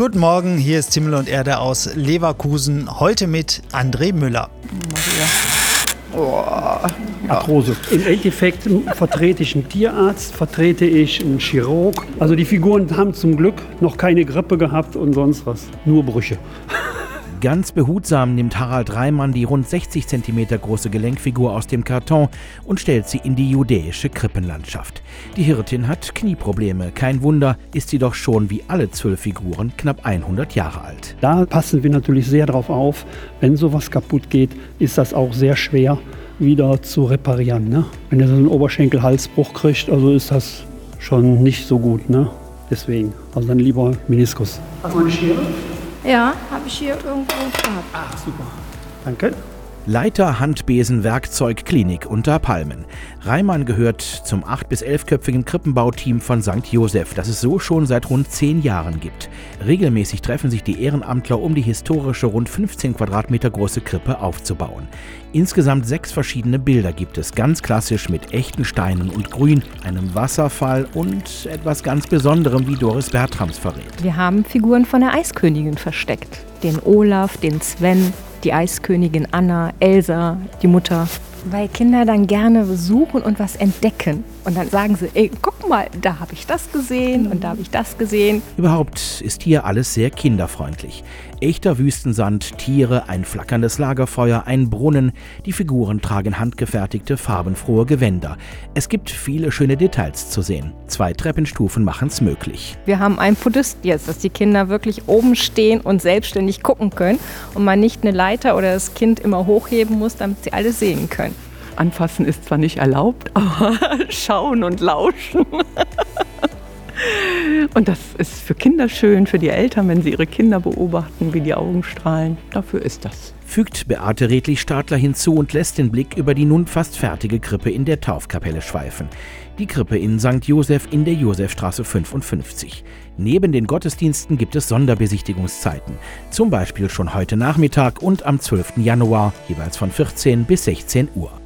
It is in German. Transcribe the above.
Guten Morgen, hier ist Himmel und Erde aus Leverkusen. Heute mit André Müller. Arthrose. Im Endeffekt vertrete ich einen Tierarzt, vertrete ich einen Chirurg. Also die Figuren haben zum Glück noch keine Grippe gehabt und sonst was. Nur Brüche. Ganz behutsam nimmt Harald Reimann die rund 60 cm große Gelenkfigur aus dem Karton und stellt sie in die judäische Krippenlandschaft. Die Hirtin hat Knieprobleme. Kein Wunder, ist sie doch schon wie alle 12 Figuren knapp 100 Jahre alt. Da passen wir natürlich sehr drauf auf. Wenn sowas kaputt geht, ist das auch sehr schwer wieder zu reparieren. Ne? Wenn ihr so einen Oberschenkel-Halsbruch kriegt, also ist das schon nicht so gut. Ne? Deswegen, also dann lieber Meniskus. Hast du eine Schere? Ja, habe ich hier irgendwo gehabt. Ach, super. Danke. Leiter Handbesen Werkzeug Klinik unter Palmen. Reimann gehört zum 8- bis 11-köpfigen Krippenbauteam von St. Joseph, das es so schon seit rund 10 Jahren gibt. Regelmäßig treffen sich die Ehrenamtler, um die historische, rund 15 Quadratmeter große Krippe aufzubauen. Insgesamt 6 verschiedene Bilder gibt es, ganz klassisch mit echten Steinen und Grün, einem Wasserfall und etwas ganz Besonderem, wie Doris Bertrams verrät. Wir haben Figuren von der Eiskönigin versteckt. Den Olaf, den Sven, die Eiskönigin Anna, Elsa, die Mutter. Weil Kinder dann gerne suchen und was entdecken. Und dann sagen sie, ey, guck mal, da habe ich das gesehen und da habe ich das gesehen. Überhaupt ist hier alles sehr kinderfreundlich. Echter Wüstensand, Tiere, ein flackerndes Lagerfeuer, ein Brunnen. Die Figuren tragen handgefertigte, farbenfrohe Gewänder. Es gibt viele schöne Details zu sehen. 2 Treppenstufen machen es möglich. Wir haben einen Podest jetzt, dass die Kinder wirklich oben stehen und selbstständig gucken können und man nicht eine Leiter oder das Kind immer hochheben muss, damit sie alles sehen können. Anfassen ist zwar nicht erlaubt, aber schauen und lauschen. Und das ist für Kinder schön, für die Eltern, wenn sie ihre Kinder beobachten, wie die Augen strahlen. Dafür ist das. Fügt Beate Redlich-Stadler hinzu und lässt den Blick über die nun fast fertige Krippe in der Taufkapelle schweifen. Die Krippe in St. Joseph in der Josefstraße 55. Neben den Gottesdiensten gibt es Sonderbesichtigungszeiten. Zum Beispiel schon heute Nachmittag und am 12. Januar, jeweils von 14 bis 16 Uhr.